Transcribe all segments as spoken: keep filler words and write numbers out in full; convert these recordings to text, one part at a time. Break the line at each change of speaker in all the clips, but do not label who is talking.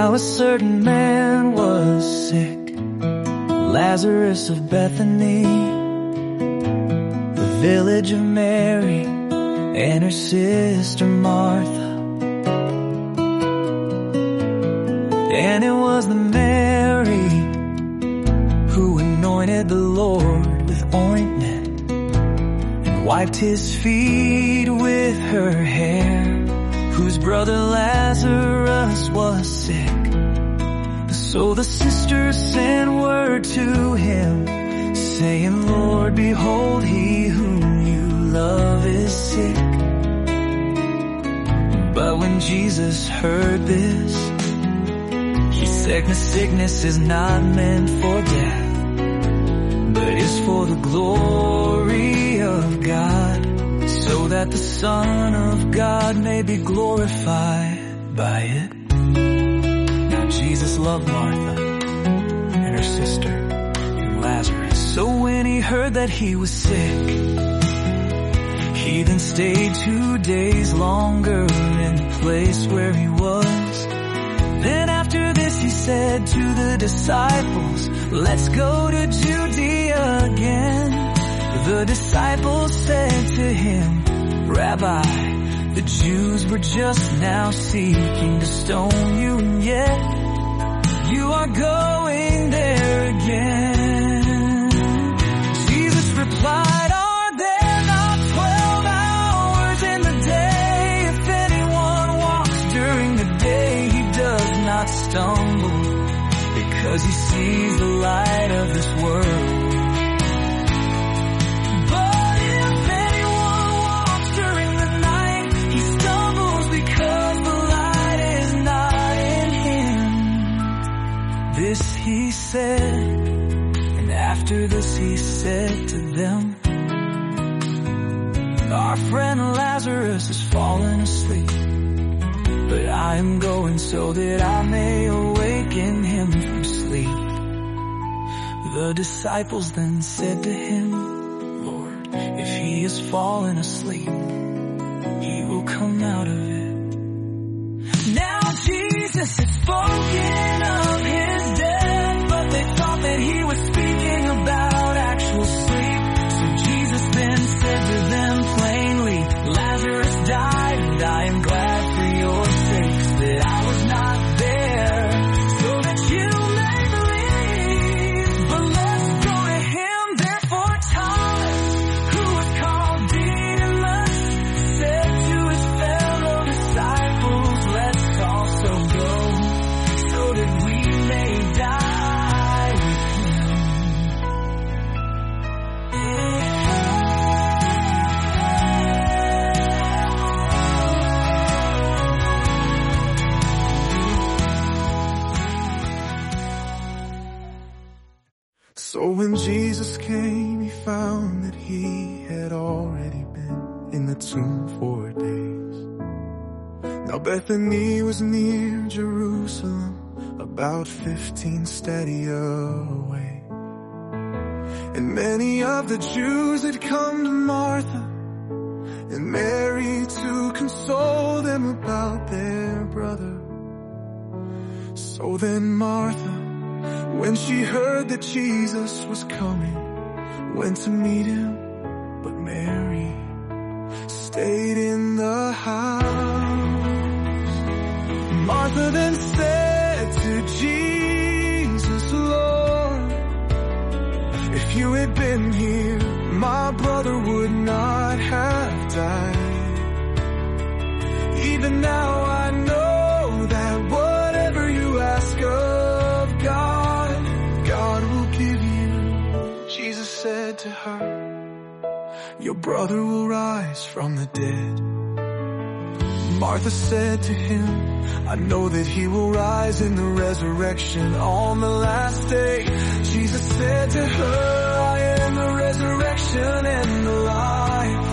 Now a certain man was sick, Lazarus of Bethany, the village of Mary and her sister Martha. And it was the Mary who anointed the Lord with ointment and wiped his feet with her hair, whose brother Lazarus was sick. So the sisters sent word to him, saying, Lord, behold, he whom you love is sick. But when Jesus heard this, he said, the sickness is not meant for death, but is for the glory of God, so that the Son of God may be glorified by it. Now Jesus loved Martha and her sister and Lazarus. So when he heard that he was sick, he then stayed two days longer in the place where he was. Then after this he said to the disciples, let's go to Judea again. The disciples said to him, Rabbi, the Jews were just now seeking to stone you, and yet you are going there again. Jesus replied, are there not twelve hours in the day? If anyone walks during the day, he does not stumble, because he sees the light of this world. This he said, and after this he said to them, our friend Lazarus has fallen asleep, but I am going so that I may awaken him from sleep. The disciples then said to him, Lord, if he has fallen asleep, he will come out of it. Now Jesus had spoken of his death, but they thought that he was speaking about actual sleep. So Jesus then said to them plainly, Lazarus died, and I am glad for your sakes that I was not there, so that you may believe. But let's go to him. Therefore Thomas, who was called Didymus, said to his fellow disciples, let's also go, so that we may die with him.
So when Jesus came, he found that he had already been in the tomb four days. Now Bethany was near Jerusalem, about fifteen stadia away. And many of the Jews had come to Martha and Mary to console them about their brother. So then Martha, when she heard that Jesus was coming, went to meet him, but Mary stayed in the house. Martha then said to Jesus, Lord, if you had been here, my brother would not have died. Even now I know that whatever you ask of God, God will give you. Jesus said to her, your brother will rise from the dead. Martha said to him, I know that he will rise in the resurrection on the last day. Jesus said to her, I am the resurrection and the life.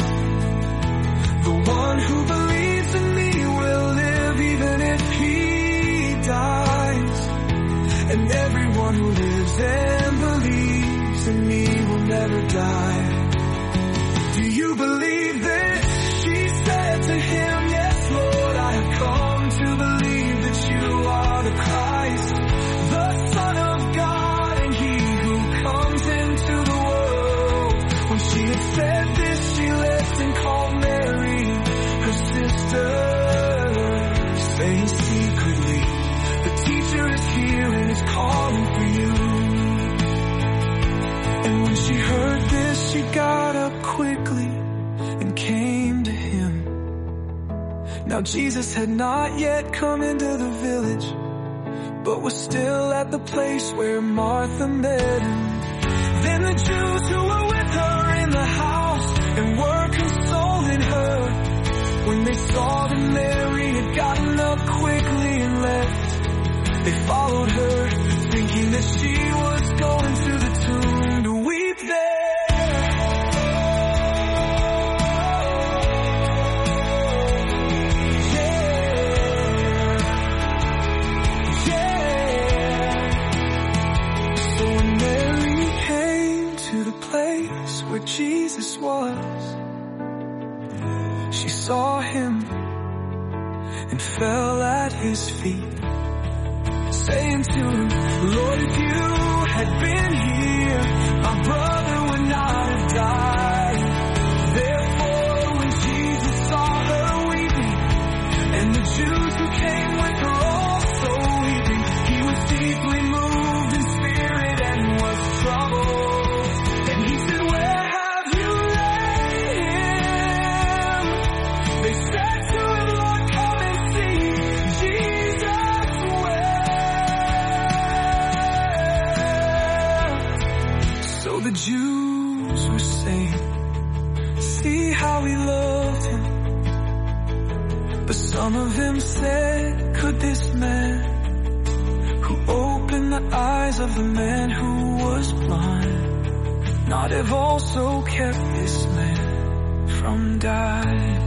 The one who believes in me will live even if he dies. And everyone who lives and believes in me will never die. Do you believe this? She said to him, yes, Lord, I have come to believe that you are the
she got up quickly and came to him. Now Jesus had not yet come into the village, but was still at the place where Martha met him. Then the Jews who were with her in the house and were consoling her, when they saw that Mary had gotten up quickly and left, they followed her, thinking that she was going to the tomb to weep there. Where Jesus was, she saw him and fell at his feet, saying to him, Lord, if you had been here, my brother would not have died. Therefore, when Jesus saw her weeping, and the Jews who came with her also weeping, he was deeply moved in spirit and was troubled. The Jews were saying, see how he loved him. But some of them said, could this man who opened the eyes of the man who was blind not have also kept this man from dying?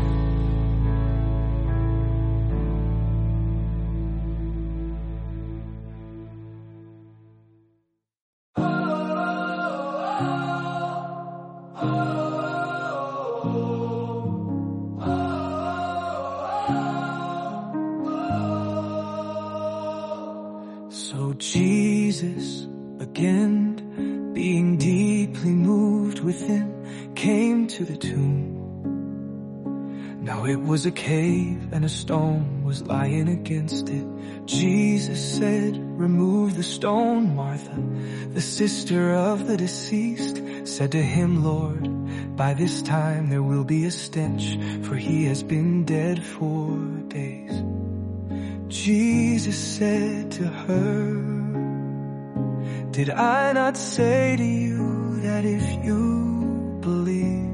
Jesus, again, being deeply moved within, came to the tomb. Now it was a cave and a stone was lying against it. Jesus said, remove the stone. Martha, the sister of the deceased, said to him, Lord, by this time there will be a stench, for he has been dead four days. Jesus said to her, did I not say to you that if you believe,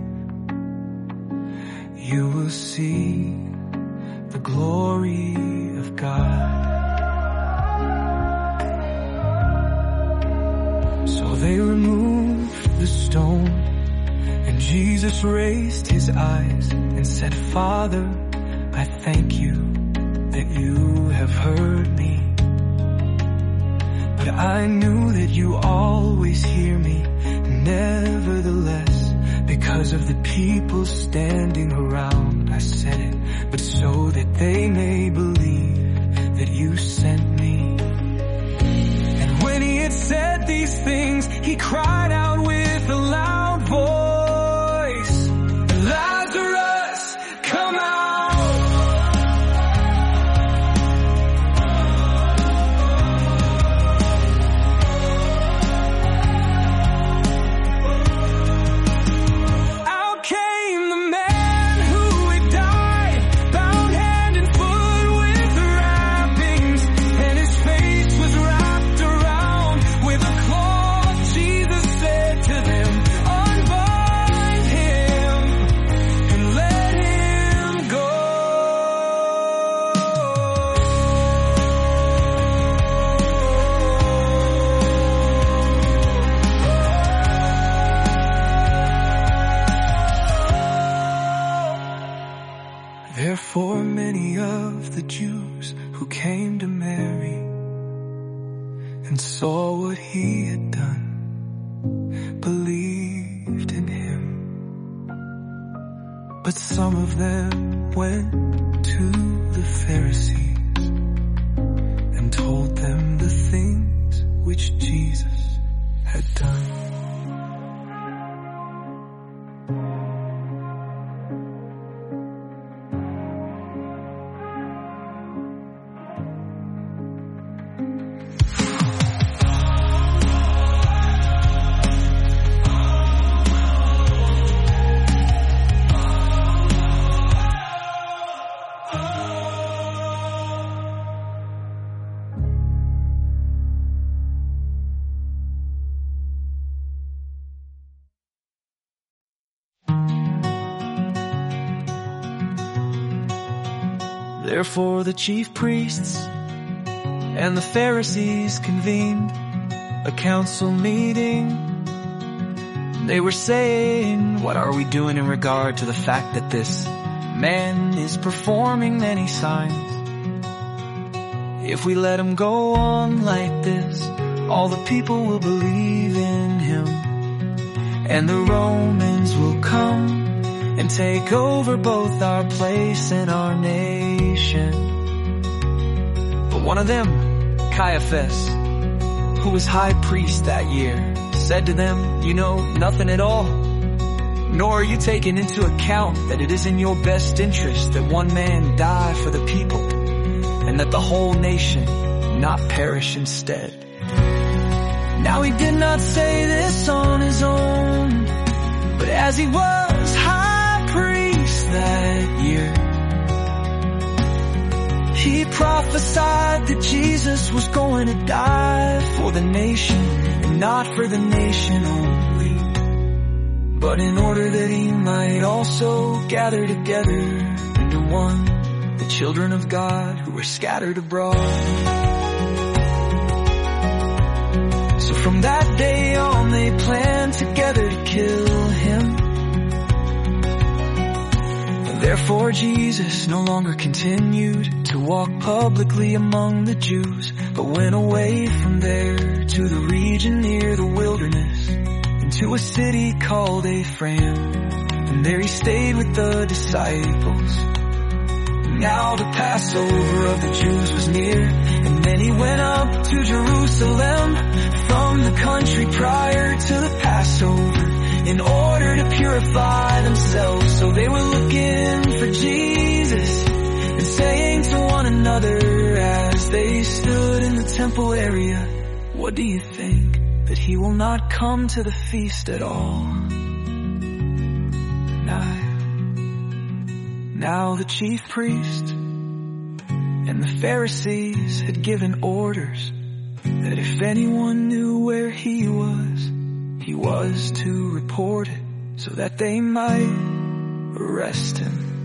you will see the glory of God? So they removed the stone, and Jesus raised his eyes and said, Father, I thank you that you have heard me. But I knew that you always hear me. Nevertheless, because of the people standing around, I said it, but so that they may believe that you sent me. And when he had said these things, he cried out with a loud voice, Lazarus, come out! Therefore many of the Jews who came to Mary and saw what he had done believed in him. But some of them went to the Pharisees and told them the things which Jesus had done. Therefore the chief priests and the Pharisees convened a council meeting. They were saying, what are we doing in regard to the fact that this man is performing many signs? If we let him go on like this, all the people will believe in him, and the Romans will come and take over both our place and our nation. But one of them, Caiaphas, who was high priest that year, said to them, you know nothing at all, nor are you taking into account that it is in your best interest that one man die for the people, and that the whole nation not perish instead. Now he did not say this on his own, but as he was high priest that year, he prophesied that Jesus was going to die for the nation, and not for the nation only, but in order that he might also gather together into one the children of God who were scattered abroad. So from that day on they planned together to kill him. And therefore Jesus no longer continued to walk publicly among the Jews, but went away from there to the region near the wilderness, into a city called Ephraim, and there he stayed with the disciples. Now the Passover of the Jews was near, and then he went up to Jerusalem from the country prior to the Passover, in order to purify themselves. So they were looking for Jesus, and saying to one another as they stood in the temple area, what do you think, that he will not come to the feast at all? Now, now the chief priest and the Pharisees had given orders that if anyone knew where he was, he was to report it, so that they might arrest him.